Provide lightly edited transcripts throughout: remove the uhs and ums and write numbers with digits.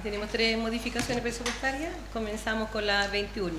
tenemos 3 modificaciones presupuestarias. Comenzamos con la 21.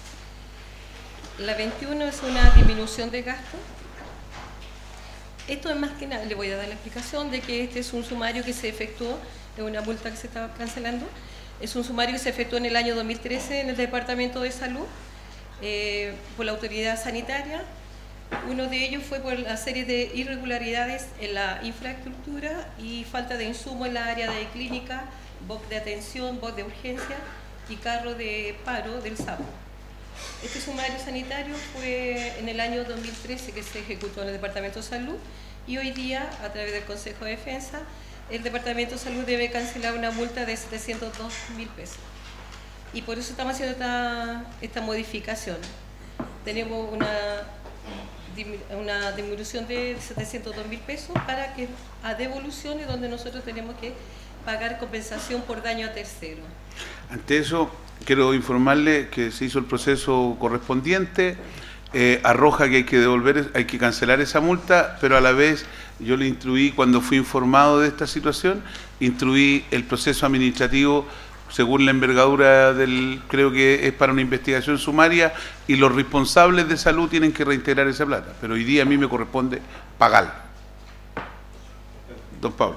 La 21 es una disminución de gasto. Esto es más que nada, le voy a dar la explicación de que este es un sumario que se efectuó, de una multa que se estaba cancelando. Es un sumario que se efectuó en el año 2013 en el Departamento de Salud por la autoridad sanitaria. Uno de ellos fue por la serie de irregularidades en la infraestructura y falta de insumo en la área de clínica, box de atención, box de urgencia y carro de paro del SAPO. Este sumario sanitario fue en el año 2013 que se ejecutó en el Departamento de Salud y hoy día, a través del Consejo de Defensa, el Departamento de Salud debe cancelar una multa de 702.000 pesos. Y por eso estamos haciendo esta modificación. Tenemos una disminución de 702.000 pesos para que a devoluciones donde nosotros tenemos que pagar compensación por daño a terceros. Ante eso, quiero informarle que se hizo el proceso correspondiente, arroja que hay que devolver, hay que cancelar esa multa, pero a la vez yo le instruí, cuando fui informado de esta situación, instruí el proceso administrativo según la envergadura creo que es para una investigación sumaria, y los responsables de salud tienen que reintegrar esa plata, pero hoy día a mí me corresponde pagarla. Don Pablo.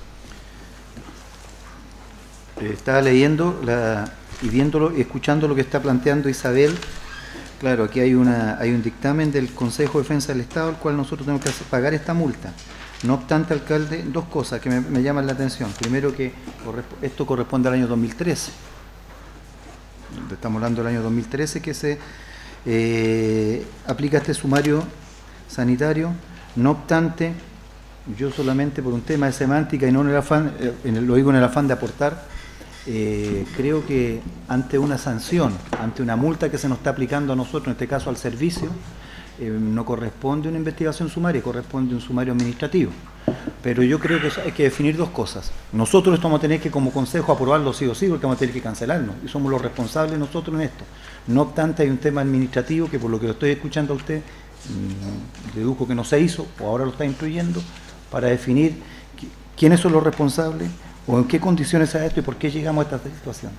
Estaba leyendo y viéndolo y escuchando lo que está planteando Isabel. Claro, aquí hay un dictamen del Consejo de Defensa del Estado, al cual nosotros tenemos que pagar esta multa. No obstante, alcalde, 2 cosas que me llaman la atención. Primero, que esto corresponde al año 2013. Estamos hablando del año 2013 que se aplica este sumario sanitario. No obstante, yo solamente por un tema de semántica y no en el afán, lo digo en el afán de aportar, creo que ante una sanción, ante una multa que se nos está aplicando a nosotros, en este caso al servicio, no corresponde una investigación sumaria, corresponde un sumario administrativo. Pero yo creo que hay que definir 2 cosas. Nosotros esto vamos a tener que, como consejo, aprobarlo sí o sí, porque vamos a tener que cancelarnos, y somos los responsables nosotros en esto. No obstante, hay un tema administrativo que, por lo que lo estoy escuchando a usted, dedujo que no se hizo, o ahora lo está instruyendo, para definir quiénes son los responsables, o en qué condiciones se da esto y por qué llegamos a esta situación.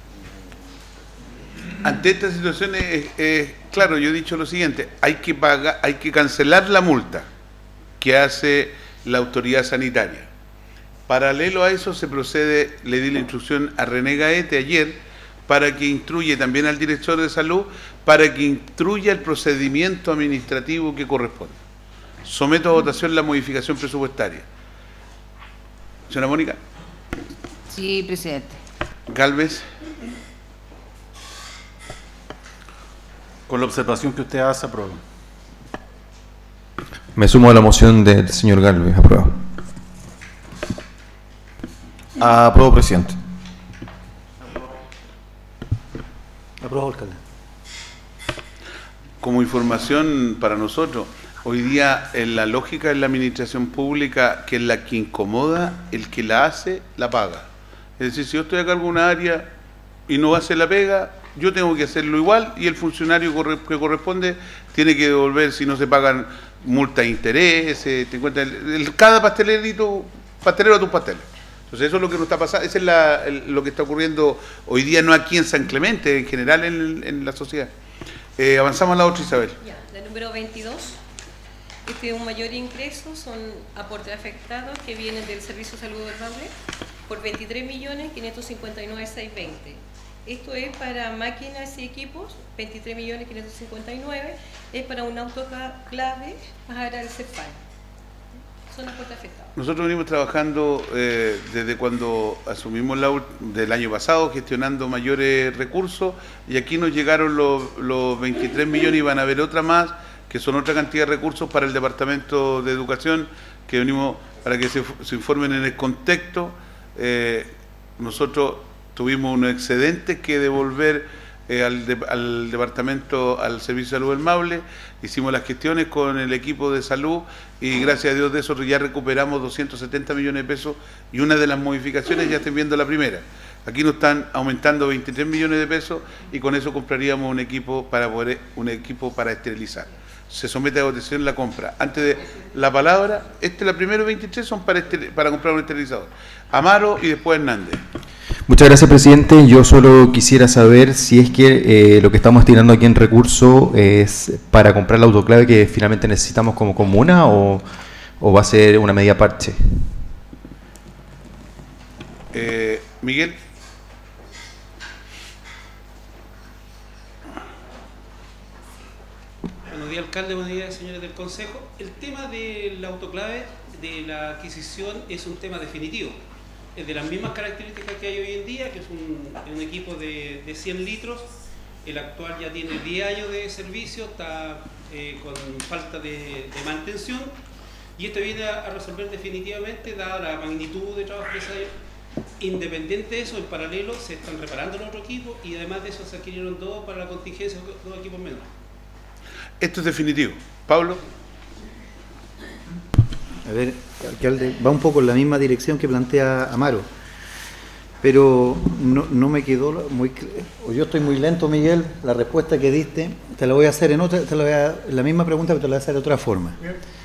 Ante esta situación, claro, yo he dicho lo siguiente: hay que cancelar la multa que hace la autoridad sanitaria. Paralelo a eso se procede, le di la instrucción a René Gaete ayer, para que instruya también al director de salud, para que instruya el procedimiento administrativo que corresponde. Someto a votación la modificación presupuestaria. Señora Mónica. Sí, presidente. Gálvez. Con la observación que usted hace, apruebo. Me sumo a la moción del señor Gálvez, apruebo. Apruebo, presidente. Apruebo, alcalde. Como información para nosotros, hoy día en la lógica de la administración pública, que es la que incomoda, el que la hace, la paga. Es decir, si yo estoy a cargo de una área y no hace la pega, yo tengo que hacerlo igual, y el funcionario que corresponde tiene que devolver, si no se pagan multas de intereses, cada pastelero a tus pasteles. Entonces eso es lo que nos está pasando, eso es lo que está ocurriendo hoy día, no aquí en San Clemente, en general en la sociedad. Avanzamos a la otra, Isabel. Ya, la número 22. Este es un mayor ingreso, son aportes afectados que vienen del Servicio de Salud del Maule por 23.559.620. Esto es para máquinas y equipos, 23.559.000, es para un autoclave para el CEPAL. Son aportes afectados. Nosotros venimos trabajando desde cuando asumimos del año pasado, gestionando mayores recursos, y aquí nos llegaron los 23 millones, y van a haber otra más, que son otra cantidad de recursos para el Departamento de Educación, que venimos para que se informen en el contexto. Nosotros tuvimos unos excedentes que devolver al departamento, al Servicio de Salud del Maule. Hicimos las gestiones con el equipo de salud y gracias a Dios de eso ya recuperamos 270 millones de pesos, y una de las modificaciones, ya estén viendo la primera, aquí nos están aumentando 23 millones de pesos, y con eso compraríamos un equipo para esterilizar. Se somete a votación la compra. Antes de la palabra, la primera 23 son para comprar un esterilizador. Amaro y después Hernández. Muchas gracias, presidente. Yo solo quisiera saber si es que lo que estamos destinando aquí en recurso es para comprar la autoclave que finalmente necesitamos como comuna o va a ser una medida parche. Miguel. Buenos días, alcalde, buenos días, señores del Consejo. El tema de la autoclave, de la adquisición, es un tema definitivo. Es de las mismas características que hay hoy en día, que es un equipo de 100 litros. El actual ya tiene 10 años de servicio, está con falta de mantención. Y esto viene a resolver definitivamente, dada la magnitud de trabajo que se ha hecho. Independiente de eso, en paralelo se están reparando los otros equipos y además de eso se adquirieron dos para la contingencia, dos equipos menos. Esto es definitivo. Pablo. A ver, alcalde, va un poco en la misma dirección que plantea Amaro, pero no me quedó muy claro. Yo estoy muy lento, Miguel, la respuesta que diste, te la voy a hacer en otra, la misma pregunta, pero te la voy a hacer de otra forma.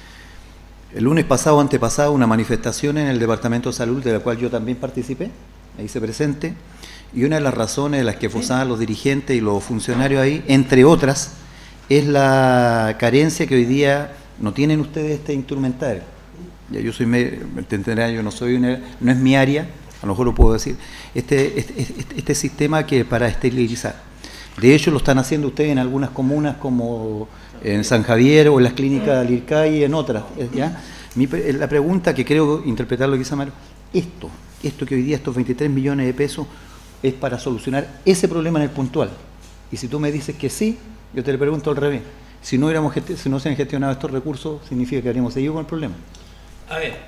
El lunes pasado, antepasado, una manifestación en el Departamento de Salud, de la cual yo también participé, me hice presente, y una de las razones de las que forzaban los dirigentes y los funcionarios ahí, entre otras, es la carencia que hoy día no tienen ustedes este instrumental. Ya yo soy, entenderán, yo no es mi área, a lo mejor lo puedo decir, este sistema que para esterilizar. De hecho, lo están haciendo ustedes en algunas comunas como en San Javier o en las clínicas de Lircay y en otras. ¿Ya? La pregunta que creo interpretar lo que dice Amaro, esto que hoy día, estos 23 millones de pesos, es para solucionar ese problema en el puntual. Y si tú me dices que sí, yo te le pregunto al revés. Si no se han gestionado estos recursos, significa que habríamos seguido con el problema. A ver,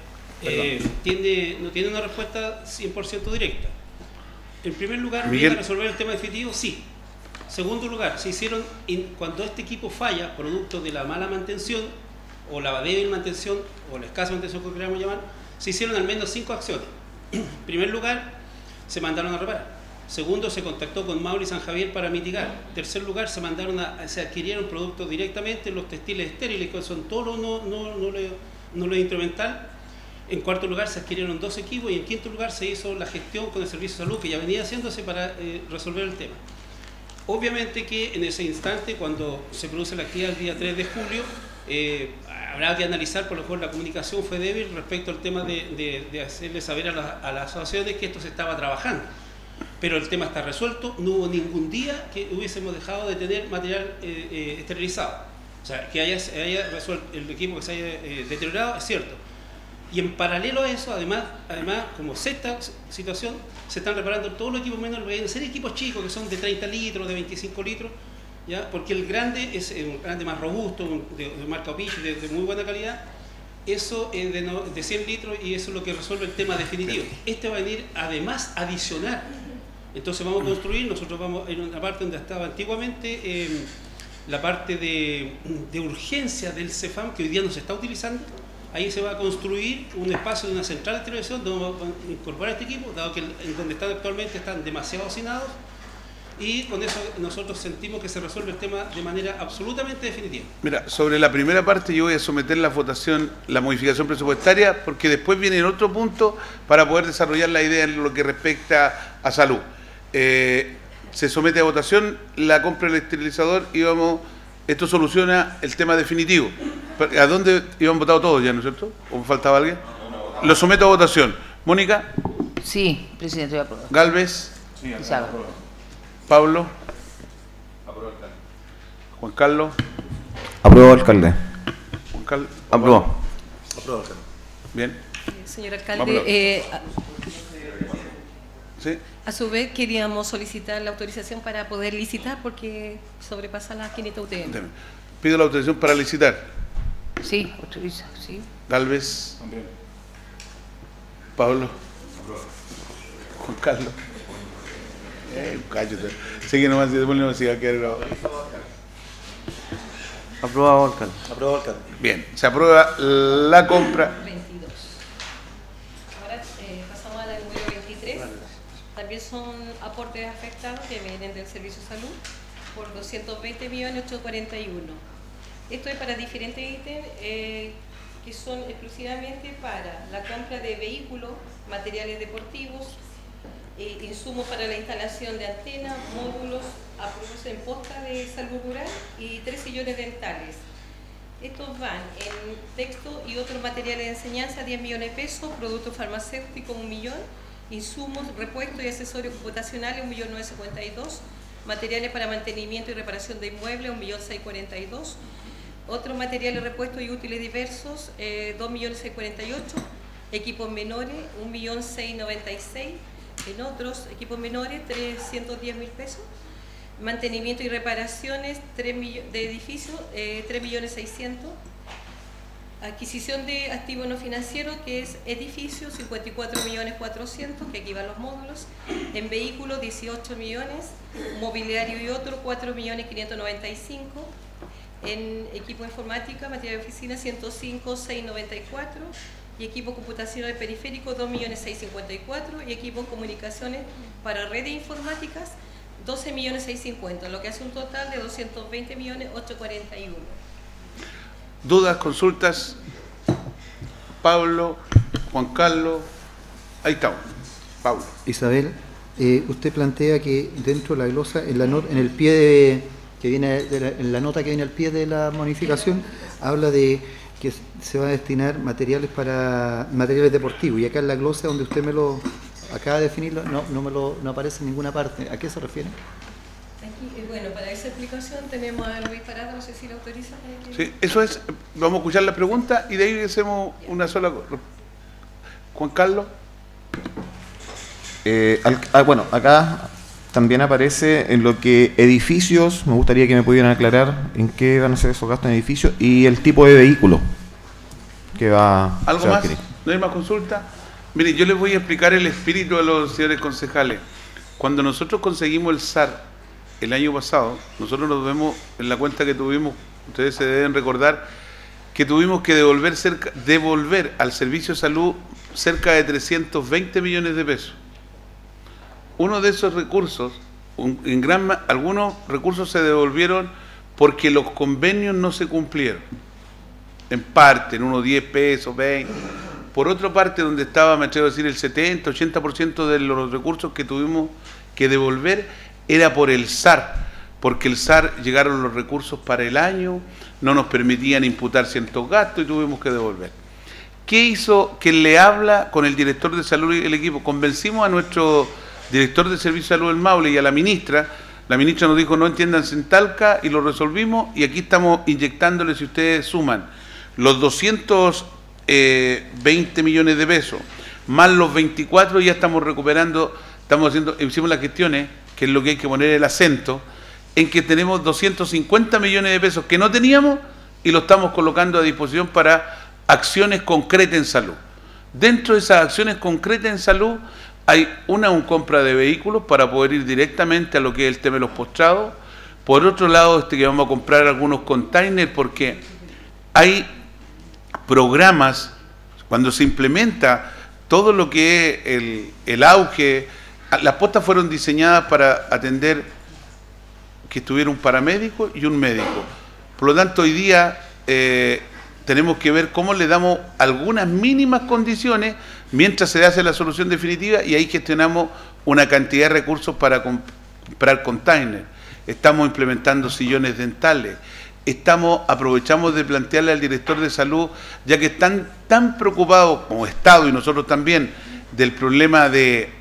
no tiene una respuesta 100% directa. En primer lugar, ¿viene a resolver el tema definitivo? Sí. Segundo lugar, cuando este equipo falla, producto de la mala mantención, o la débil mantención, o la escasa mantención que queramos llamar, se hicieron al menos 5 acciones. En primer lugar, se mandaron a reparar. Segundo, se contactó con Maule y San Javier para mitigar. Tercer lugar, se adquirieron productos directamente, los textiles estériles, que son todo lo instrumental. En cuarto lugar, se adquirieron 2 equipos y en quinto lugar se hizo la gestión con el Servicio de Salud, que ya venía haciéndose para resolver el tema. Obviamente que en ese instante, cuando se produce la actividad el día 3 de julio, habrá que analizar, por lo cual la comunicación fue débil respecto al tema de hacerle saber a las asociaciones que esto se estaba trabajando. Pero el tema está resuelto, no hubo ningún día que hubiésemos dejado de tener material esterilizado. O sea, que haya resuelto el equipo que se haya deteriorado, es cierto. Y en paralelo a eso, además, como sexta situación, se están reparando todos los equipos menos, pueden ser equipos chicos que son de 30 litros, de 25 litros, ¿ya? Porque el grande es un grande más robusto, de marca Opiche, de muy buena calidad. Eso es de 100 litros y eso es lo que resuelve el tema definitivo. Este va a venir además adicional. Entonces vamos a construir, nosotros vamos en una parte donde estaba antiguamente la parte de urgencia del CEFAM, que hoy día no se está utilizando. Ahí se va a construir un espacio de una central de televisión donde vamos a incorporar este equipo, dado que donde están actualmente están demasiado hacinados, y con eso nosotros sentimos que se resuelve el tema de manera absolutamente definitiva. Mira, sobre la primera parte yo voy a someter la votación, la modificación presupuestaria, porque después viene otro punto para poder desarrollar la idea en lo que respecta a salud. Se somete a votación la compra del esterilizador y esto soluciona el tema definitivo. ¿A dónde iban votado todos ya, no es cierto? ¿O faltaba alguien? Lo someto a votación. ¿Mónica? Sí, presidente, voy a aprobar. ¿Galvez? Sí, ¿Pablo? ¿Juan Carlos? Aprobado, alcalde. ¿Juan Carlos? Aprobado. Aprobado, alcalde. Bien. Señor alcalde, ¿Sí? a su vez queríamos solicitar la autorización para poder licitar porque sobrepasa las 500 UTM. Pido la autorización para licitar. Sí, autoriza, sí. Galvez. También. Pablo. Juan Carlos. Cállate. Sigue nomás, después no se va a quedar grabado. Aprobado, alcalde. Aprobado, alcalde. Bien, se aprueba la compra. 22. Ahora pasamos a la número 23. También son aportes afectados que vienen del Servicio de Salud por 220.841. Esto es para diferentes ítems que son exclusivamente para la compra de vehículos, materiales deportivos, insumos para la instalación de antenas, módulos aprobados en posta de salud rural y 3 sillones dentales. Estos van en texto y otros materiales de enseñanza, 10 millones de pesos, productos farmacéuticos, 1 millón, insumos, repuestos y accesorios computacionales, 1.952.000, materiales para mantenimiento y reparación de inmuebles, 1.642.000, otros materiales, repuestos y útiles diversos, 2.648.000, equipos menores, 1.696.000, en otros equipos menores, 310.000 pesos, mantenimiento y reparaciones de edificios, 3.600.000, adquisición de activos no financieros, que es edificios, 54.400.000, que aquí van los módulos, en vehículos, 18 millones, mobiliario y otro, 4.595.000, en equipo de informática, material de oficina, 105.694.000, y equipo computacional periférico, 2.654.000, y equipo de comunicaciones para redes informáticas, 12.650.000, lo que hace un total de 220.841.000. ¿Dudas, consultas? Pablo, Juan Carlos, ahí estamos. Pablo. Isabel, usted plantea que dentro de la glosa, en el pie que viene en la nota que viene al pie de la modificación, habla de que se va a destinar materiales deportivos, y acá en la glosa donde usted me lo acaba de definirlo, no aparece en ninguna parte. ¿A qué se refiere? Aquí, bueno, para esa explicación tenemos a Luis Parada, no sé si lo autoriza. Sí, eso es, vamos a escuchar la pregunta y de ahí hacemos una sola. Juan Carlos. Bueno, acá también aparece en lo que edificios, me gustaría que me pudieran aclarar en qué van a ser esos gastos en edificios y el tipo de vehículo que va ¿Algo a más? adquirir. ¿No hay más consulta? Mire, yo les voy a explicar el espíritu a los señores concejales. Cuando nosotros conseguimos el SAR el año pasado, nosotros nos vemos en la cuenta que tuvimos, ustedes se deben recordar, que tuvimos que devolver al Servicio de Salud cerca de 320 millones de pesos. Uno de esos recursos, algunos recursos se devolvieron porque los convenios no se cumplieron. En parte, en unos 10 pesos, 20. Por otra parte, donde estaba, me atrevo a decir, el 70, 80% de los recursos que tuvimos que devolver era por el SAR, porque el SAR llegaron los recursos para el año, no nos permitían imputar ciertos gastos y tuvimos que devolver. ¿Qué hizo? Que le habla con el director de salud y el equipo. Convencimos a nuestro director de Servicio de Salud del Maule y a la ministra nos dijo no entiéndanse en Talca y lo resolvimos y aquí estamos inyectándole, si ustedes suman, los 220 millones de pesos, más los 24 ya estamos recuperando, hicimos las gestiones, que es lo que hay que poner el acento, en que tenemos 250 millones de pesos que no teníamos y lo estamos colocando a disposición para acciones concretas en salud. Dentro de esas acciones concretas en salud hay una compra de vehículos para poder ir directamente a lo que es el tema de los postrados. Por otro lado, que vamos a comprar algunos containers porque hay programas, cuando se implementa todo lo que es el auge, las postas fueron diseñadas para atender que estuviera un paramédico y un médico. Por lo tanto, hoy día tenemos que ver cómo le damos algunas mínimas condiciones mientras se hace la solución definitiva y ahí gestionamos una cantidad de recursos para comprar containers. Estamos implementando sillones dentales. Aprovechamos de plantearle al director de salud, ya que están tan preocupados como Estado y nosotros también del problema de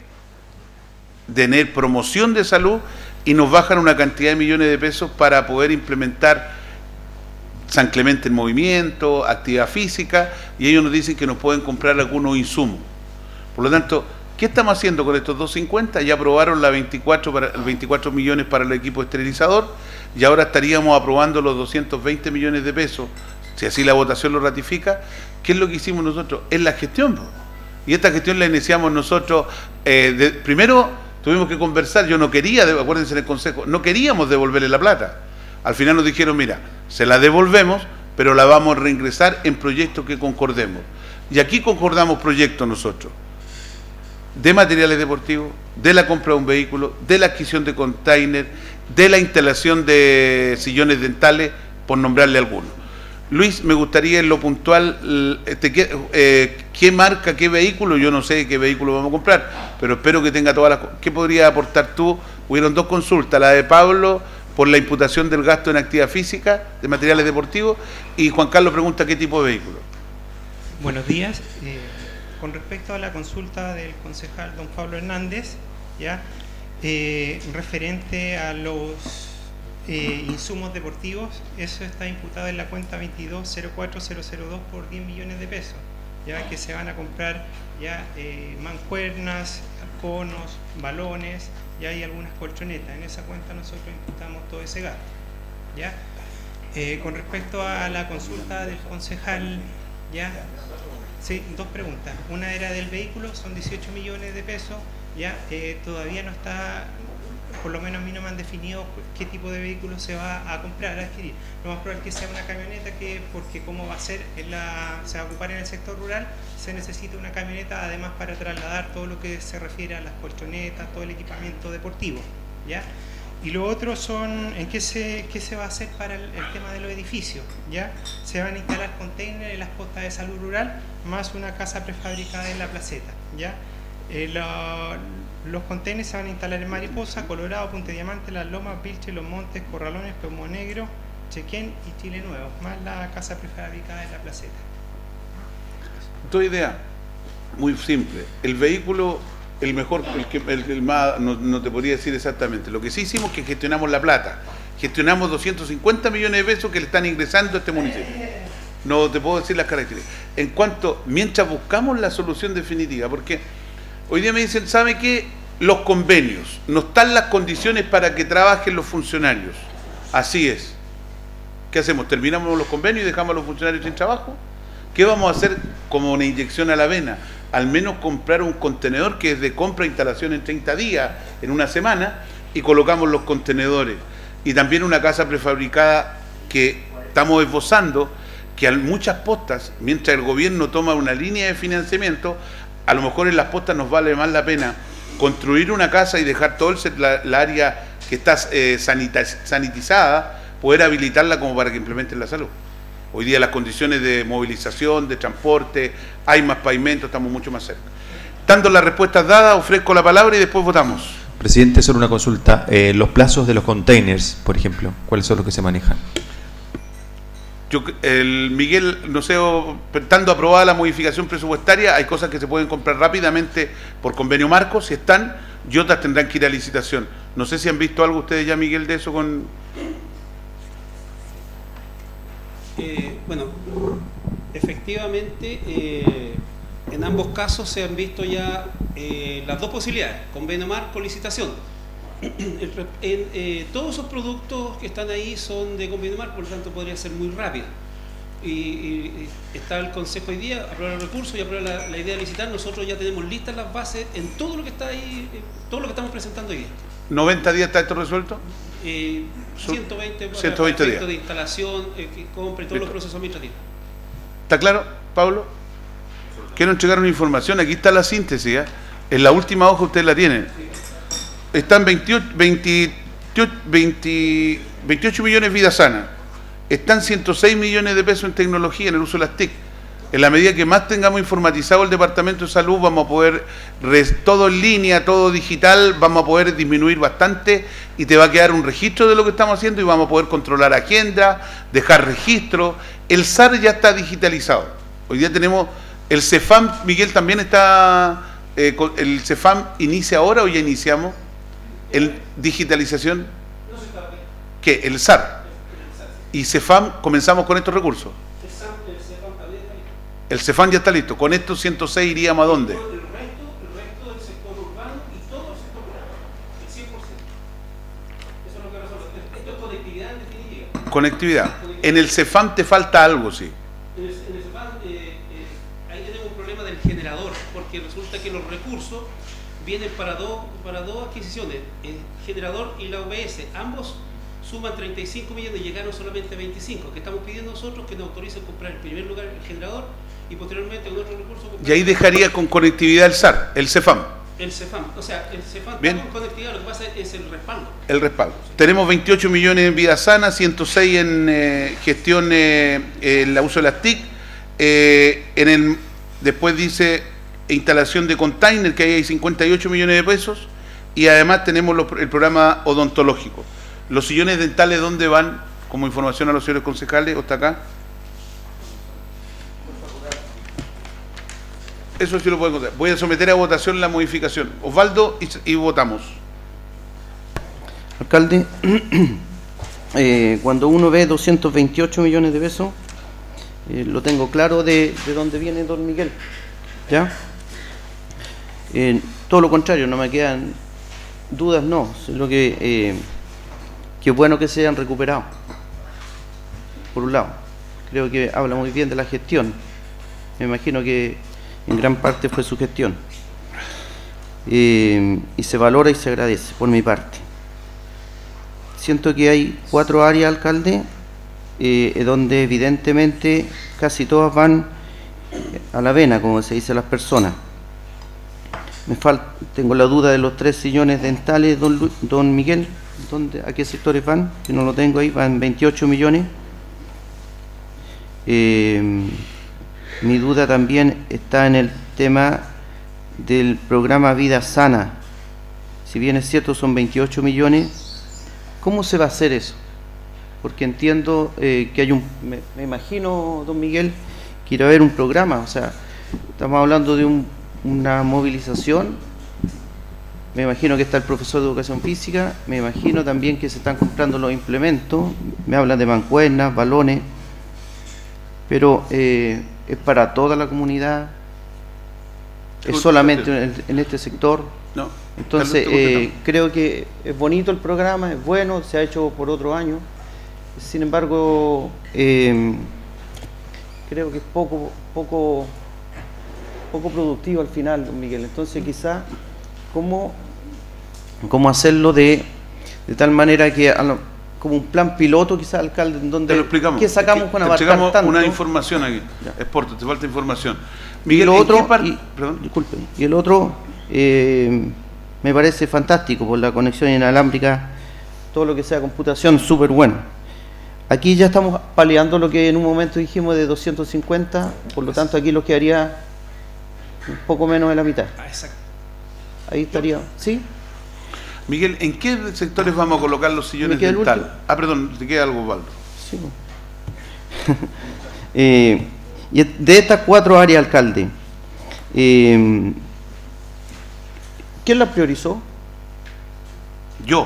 tener promoción de salud, y nos bajan una cantidad de millones de pesos para poder implementar San Clemente en movimiento, actividad física, y ellos nos dicen que nos pueden comprar algunos insumos. Por lo tanto, ¿qué estamos haciendo con estos 250? Ya aprobaron 24 millones para el equipo esterilizador y ahora estaríamos aprobando los 220 millones de pesos, si así la votación lo ratifica. ¿Qué es lo que hicimos nosotros? Es la gestión. Y esta gestión la iniciamos nosotros. Primero tuvimos que conversar, yo no quería, acuérdense en el Consejo, no queríamos devolverle la plata. Al final nos dijeron, mira, se la devolvemos, pero la vamos a reingresar en proyectos que concordemos. Y aquí concordamos proyectos nosotros, de materiales deportivos, de la compra de un vehículo, de la adquisición de container, de la instalación de sillones dentales, por nombrarle algunos. Luis, me gustaría en lo puntual, ¿qué marca, qué vehículo? Yo no sé qué vehículo vamos a comprar, pero espero que tenga todas las... ¿Qué podría aportar tú? Hubieron 2 consultas, la de Pablo por la imputación del gasto en actividad física de materiales deportivos, y Juan Carlos pregunta qué tipo de vehículo. Buenos días. Con respecto a la consulta del concejal don Pablo Hernández, ¿ya? Referente a los insumos deportivos, eso está imputado en la cuenta 2204002 por 10 millones de pesos, ya que se van a comprar ya mancuernas, conos, balones, ya hay algunas colchonetas. En esa cuenta nosotros imputamos todo ese gasto, ¿ya? Con respecto a la consulta del concejal, ya, sí, 2 preguntas. Una era del vehículo, son 18 millones de pesos, ya, todavía no está, por lo menos a mí no me han definido qué tipo de vehículo se va a comprar, a adquirir. Lo más probable es que sea una camioneta, porque como va a ser se va a ocupar en el sector rural, se necesita una camioneta además para trasladar todo lo que se refiere a las colchonetas, todo el equipamiento deportivo, ¿ya? Y lo otro son, qué se va a hacer para el tema de los edificios, ¿ya? Se van a instalar containers en las postas de salud rural, más una casa prefabricada en la placeta, ¿ya? Los containers se van a instalar en Mariposa, Colorado, Punta Diamante, Las Lomas, Vilche, Los Montes, Corralones, Pueblo Negro, Chequén y Chile Nuevo, más la casa prefabricada en la placeta. Tu idea, muy simple. El vehículo, el mejor, el más, no te podría decir exactamente. Lo que sí hicimos es que gestionamos la plata. Gestionamos 250 millones de pesos que le están ingresando a este municipio. No te puedo decir las características. Mientras buscamos la solución definitiva, porque hoy día me dicen, ¿sabe qué? Los convenios, no están las condiciones para que trabajen los funcionarios. Así es. ¿Qué hacemos? ¿Terminamos los convenios y dejamos a los funcionarios sin trabajo? ¿Qué vamos a hacer como una inyección a la vena? Al menos comprar un contenedor que es de compra e instalación en 30 días, en una semana, y colocamos los contenedores. Y también una casa prefabricada que estamos esbozando, que a muchas postas, mientras el gobierno toma una línea de financiamiento, a lo mejor en las postas nos vale más la pena construir una casa y dejar todo la área que está sanitizada, poder habilitarla como para que implementen la salud. Hoy día las condiciones de movilización, de transporte, hay más pavimento, estamos mucho más cerca. Dando las respuestas dadas, ofrezco la palabra y después votamos. Presidente, solo una consulta. Los plazos de los containers, por ejemplo, ¿cuáles son los que se manejan? Miguel, no sé, estando aprobada la modificación presupuestaria, hay cosas que se pueden comprar rápidamente por convenio marco, si están, y otras tendrán que ir a licitación. No sé si han visto algo ustedes ya, Miguel, de eso con... Bueno, efectivamente, en ambos casos se han visto ya las 2 posibilidades, convenio marco, licitación. Todos esos productos que están ahí son de convenio marco, por lo tanto podría ser muy rápido. Y está el Consejo hoy día, aprueba el recurso y aprueba la idea de licitar. Nosotros ya tenemos listas las bases en todo lo que está ahí, todo lo que estamos presentando hoy día. ¿90 días está esto resuelto? 120 días de instalación, compra y todos los procesos administrativos. ¿Está claro, Pablo? Quiero entregar una información, aquí está la síntesis, ¿eh? En la última hoja ustedes la tienen. Están 28 millones vida sana, están 106 millones de pesos en tecnología, en el uso de las TIC. En la medida que más tengamos informatizado el Departamento de Salud, vamos a poder, todo en línea, todo digital, vamos a poder disminuir bastante y te va a quedar un registro de lo que estamos haciendo y vamos a poder controlar agenda, dejar registro. El SAR ya está digitalizado. Hoy día tenemos el CEFAM, Miguel, también está, el CEFAM inicia ahora o ya iniciamos. ¿El digitalización? ¿Qué? El SAR. ¿Y CEFAM comenzamos con estos recursos? El CEFAM ya está listo. Con estos 106 iríamos a dónde? El resto del sector urbano y todo el sector rural. El 100%. Eso es lo que resuelve. Esto es conectividad en definitiva. Conectividad. En el CEFAM te falta algo, sí. En el CEFAM ahí tenemos un problema del generador, porque resulta que los recursos vienen para dos adquisiciones, el generador y la OBS. Ambos suman 35 millones y llegaron solamente a 25, que estamos pidiendo nosotros que nos autoricen comprar en primer lugar el generador y posteriormente con otros recursos. Y ahí dejaría con conectividad el SAR, el CEFAM. El CEFAM, o sea, el CEFAM bien, está con conectividad, lo que pasa es el respaldo. El respaldo. Tenemos 28 millones en vida sana, 106 en gestión, el uso de las TIC. Después dice instalación de container, que ahí hay 58 millones de pesos, y además tenemos el programa odontológico. Los sillones dentales, ¿dónde van? Como información a los señores concejales, ¿o está acá? Eso sí lo puedo contar. Voy a someter a votación la modificación. Osvaldo, y votamos. Alcalde, cuando uno ve 228 millones de pesos, lo tengo claro de dónde viene don Miguel, ¿ya? Todo lo contrario, no me quedan dudas, no. Lo que es bueno que se hayan recuperado, por un lado. Creo que habla muy bien de la gestión. Me imagino que en gran parte fue su gestión. Y se valora y se agradece, por mi parte. Siento que hay 4 áreas, alcalde, donde evidentemente casi todas van a la vena, como se dice a las personas. Tengo la duda de los 3 sillones dentales, don Miguel, ¿a qué sectores van? Que no lo tengo ahí, van 28 millones. Mi duda también está en el tema del programa Vida Sana. Si bien es cierto, son 28 millones, ¿cómo se va a hacer eso? Porque entiendo que hay me imagino, don Miguel, que irá a haber un programa, o sea, estamos hablando de una movilización. Me imagino que está el profesor de educación física, me imagino también que se están comprando los implementos, me hablan de mancuernas, balones, pero es para toda la comunidad, es solamente en este sector. No. Entonces, creo que es bonito el programa, es bueno, se ha hecho por otro año. Sin embargo, creo que es poco productivo al final, don Miguel. Entonces, quizá, ¿cómo hacerlo de tal manera que, como un plan piloto, quizá, alcalde, en donde... Te lo explicamos. ¿Qué sacamos con abarcar entregamos tanto? Una información aquí. Ya. Exporto, te falta información. Miguel, y lo otro, perdón. Disculpe, y el otro me parece fantástico por la conexión inalámbrica, todo lo que sea computación, súper bueno. Aquí ya estamos paliando lo que en un momento dijimos de 250, por lo tanto aquí lo quedaría un poco menos de la mitad. Exacto. Ahí estaría, ¿sí? Miguel, ¿en qué sectores vamos a colocar los sillones dentales? Perdón, te queda algo, Osvaldo. Sí. Y de estas 4 áreas, alcalde, ¿quién las priorizó? Yo.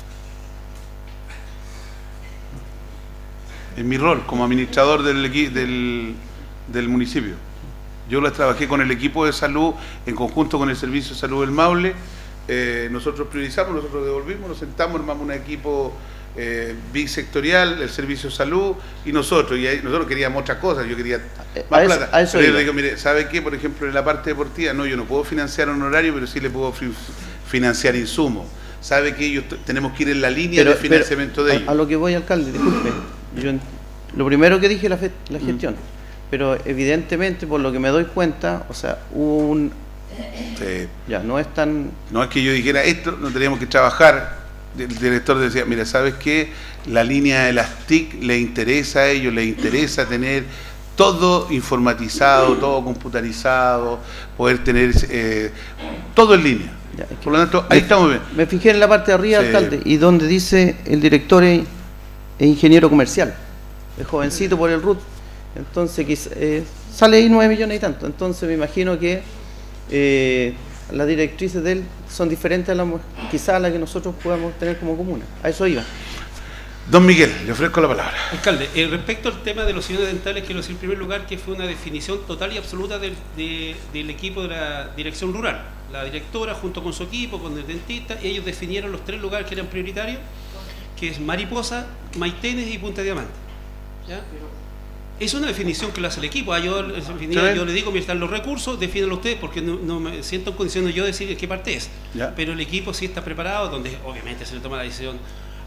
En mi rol como administrador del municipio. Yo las trabajé con el equipo de salud, en conjunto con el Servicio de Salud del Maule. Nosotros priorizamos, nosotros devolvimos, nos sentamos, armamos un equipo bisectorial, el Servicio de Salud y nosotros. Y ahí, nosotros queríamos otras cosas, yo quería más plata. Pero yo le digo, mire, ¿sabe qué? Por ejemplo, en la parte deportiva, no, yo no puedo financiar honorario, pero sí le puedo financiar insumos. ¿Sabe que ellos tenemos que ir en la línea de financiamiento de ellos? A lo que voy, alcalde, disculpe. Lo primero que dije la gestión, pero evidentemente por lo que me doy cuenta, o sea, Sí. Ya, no es tan... No es que yo dijera esto, no teníamos que trabajar. El director decía, mira, ¿sabes qué? La línea de las TIC le interesa a ellos, les interesa tener todo informatizado, todo computarizado, poder tener todo en línea. Ya, es que por lo tanto, ahí estamos bien. Me fijé en la parte de arriba, sí, alcalde, y donde dice el director es ingeniero comercial, es jovencito por el RUT, entonces sale ahí 9 millones y tanto. Entonces me imagino que las directrices de él son diferentes a quizás a las que nosotros podamos tener como comuna. A eso iba. Don Miguel, le ofrezco la palabra. Alcalde, respecto al tema de los sillones dentales, quiero decir en primer lugar que fue una definición total y absoluta del equipo de la dirección rural. La directora junto con su equipo, con el dentista, y ellos definieron los 3 lugares que eran prioritarios, que es Mariposa, Maitenes y Punta Diamante. ¿Ya? Es una definición que lo hace el equipo. Yo le digo, mira, están los recursos, defínanlo ustedes, porque no me siento en condiciones yo de decir qué parte es. ¿Ya? Pero el equipo sí está preparado, donde obviamente se le toma la decisión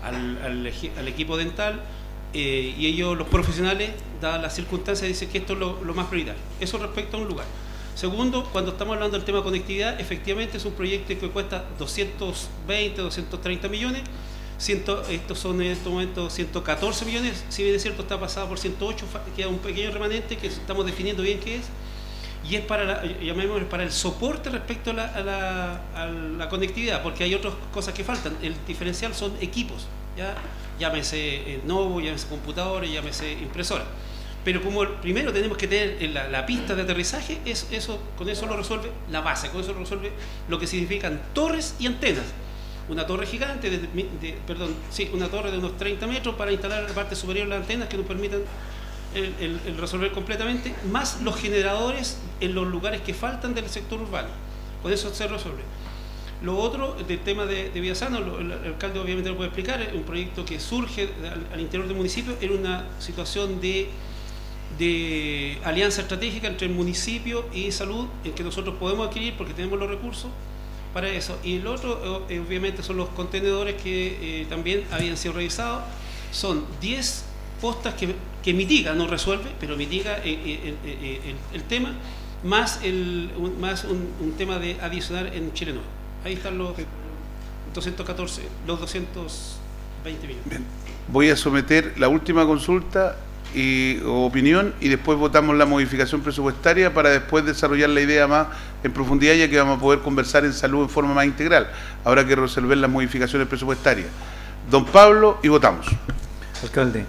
al equipo dental, y ellos, los profesionales, dadas las circunstancias, dicen que esto es lo más prioritario. Eso respecto a un lugar. Segundo, cuando estamos hablando del tema de conectividad, efectivamente es un proyecto que cuesta 220, 230 millones. Estos son en este momento 114 millones, si bien es cierto está pasado por 108, queda un pequeño remanente que estamos definiendo bien qué es, y es para para el soporte respecto a la conectividad, porque hay otras cosas que faltan. El diferencial son equipos, ¿ya? Llámese Novo, llámese computadores, llámese impresora. Pero como primero tenemos que tener la pista de aterrizaje, con eso lo resuelve la base, con eso lo resuelve lo que significan torres y antenas. Una torre gigante, una torre de unos 30 metros para instalar la parte superior de las antenas que nos permitan el resolver completamente, más los generadores en los lugares que faltan del sector urbano. Con eso se resuelve. Lo otro, del tema de Vida Sana, el alcalde obviamente lo puede explicar, es un proyecto que surge al interior del municipio en una situación de alianza estratégica entre el municipio y salud, en que nosotros podemos adquirir porque tenemos los recursos para eso. Y el otro, obviamente, son los contenedores que también habían sido revisados. Son 10 postas que mitiga, no resuelve, pero mitiga el tema, más un tema de adicionar en Chile Nuevo. Ahí están los 214, los 220 millones. Bien. Voy a someter la última consulta o opinión y después votamos la modificación presupuestaria para después desarrollar la idea más en profundidad, ya que vamos a poder conversar en salud en forma más integral. Habrá que resolver las modificaciones presupuestarias. Don Pablo, y votamos. Alcalde,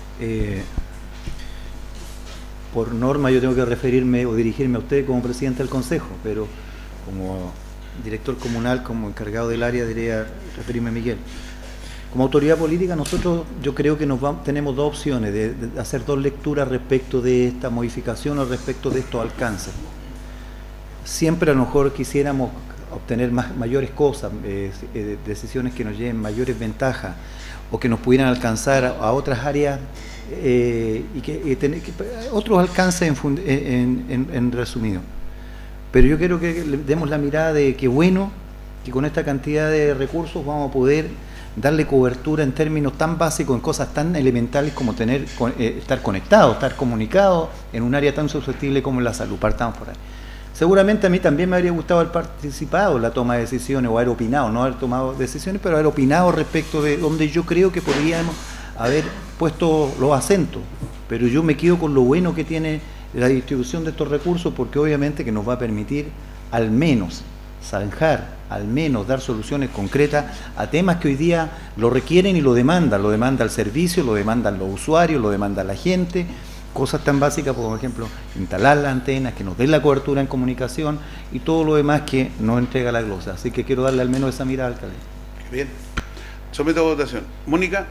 por norma yo tengo que referirme o dirigirme a usted como presidente del Consejo, pero como director comunal, como encargado del área, diría referirme a Miguel. Como autoridad política, nosotros yo creo que tenemos dos opciones de hacer dos lecturas respecto de esta modificación o respecto de estos alcances. Siempre a lo mejor quisiéramos obtener mayores cosas, decisiones que nos lleven mayores ventajas o que nos pudieran alcanzar a otras áreas y que otros alcances en resumido. Pero yo quiero que le demos la mirada de que bueno, que con esta cantidad de recursos vamos a poder darle cobertura en términos tan básicos, en cosas tan elementales como estar conectado, estar comunicado en un área tan susceptible como la salud. Partamos por ahí. Seguramente a mí también me habría gustado haber participado en la toma de decisiones o haber opinado, no haber tomado decisiones, pero haber opinado respecto de donde yo creo que podríamos haber puesto los acentos. Pero yo me quedo con lo bueno que tiene la distribución de estos recursos, porque obviamente que nos va a permitir al menos zanjar, al menos dar soluciones concretas a temas que hoy día lo requieren y lo demanda el servicio, lo demandan los usuarios, lo demanda la gente, cosas tan básicas como, por ejemplo, instalar las antenas, que nos den la cobertura en comunicación y todo lo demás que nos entrega la glosa. Así que quiero darle al menos esa mirada al alcalde. Bien. Someto a votación. Mónica.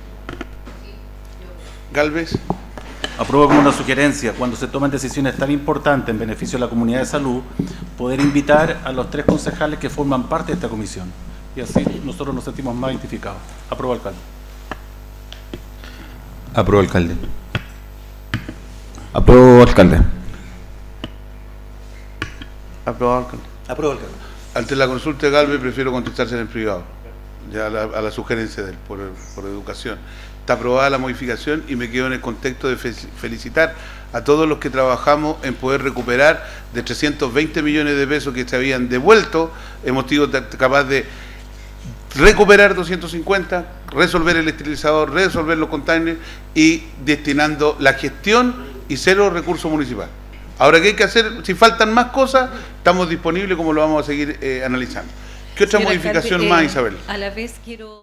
Galvez. Apruebo como una sugerencia, cuando se toman decisiones tan importantes en beneficio de la comunidad de salud, poder invitar a los 3 concejales que forman parte de esta comisión. Y así nosotros nos sentimos más identificados. Apruebo, alcalde. Apruebo, alcalde. Apruebo, alcalde. Aprobado, alcalde. Apruebo, alcalde. Ante la consulta de Galvez prefiero contestarse en el privado, ya a la sugerencia de él, por educación. Está aprobada la modificación y me quedo en el contexto de felicitar a todos los que trabajamos en poder recuperar de 320 millones de pesos que se habían devuelto. Hemos sido capaces de recuperar 250, resolver el esterilizador, resolver los containers y destinando la gestión y 0 recursos municipales. Ahora, ¿qué hay que hacer? Si faltan más cosas, estamos disponibles como lo vamos a seguir analizando. ¿Qué otra Señor modificación alcalde, más, Isabel? A la vez quiero...